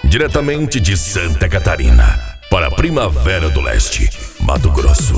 diretamente de Santa Catarina, para a Primavera do Leste, Mato Grosso.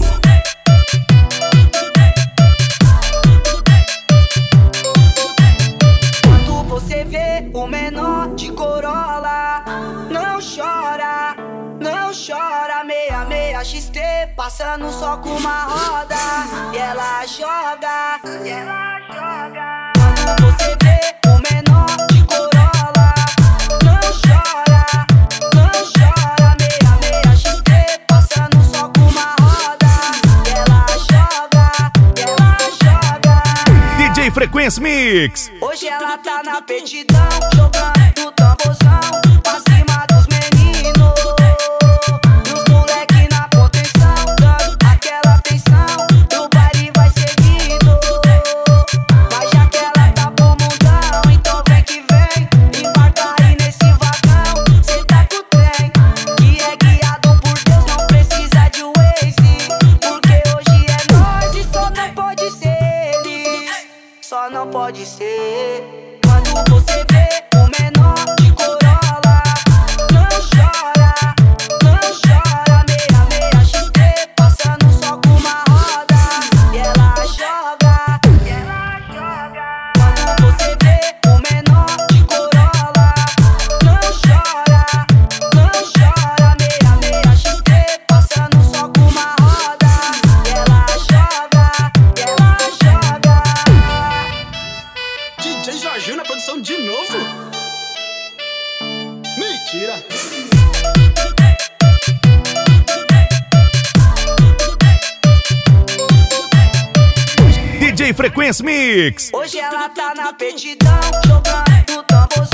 Quando você vê o menor de Corolla, não chora, não chora. 66 XT, passando só com uma roda, e ela joga, e ela joga. Quando você vê o menor de Corolla, não chora, não chora. 66 XT, passando só com uma roda, e ela joga, e ela joga. DJ Frequência Mix. Hoje ela tá na petidão, jogando tamborzão pra cima dos meninos, e os moleque na contenção, dando aquela atenção, o baile vai seguindo. Mas já que ela tá pro mundão, então vem que vem, embarca aí nesse vagão, cê tá com o trem, que é guiado por Deus, não precisa de Waze, porque hoje é nós e só não pode ser eles, só não pode ser. Quando você vê o menor de Corolla, não chora, não chora. 66 XT, passando só com uma roda, e ela joga, e ela joga. Quando você vê o menor de Corolla, não chora, não chora. 66 XT, passando só com uma roda, e ela joga, e ela joga. DJ Jorginho na produção de novo? Mentira! DJ Frequência Mix. Hoje ela tá na petidão, jogando tamborzão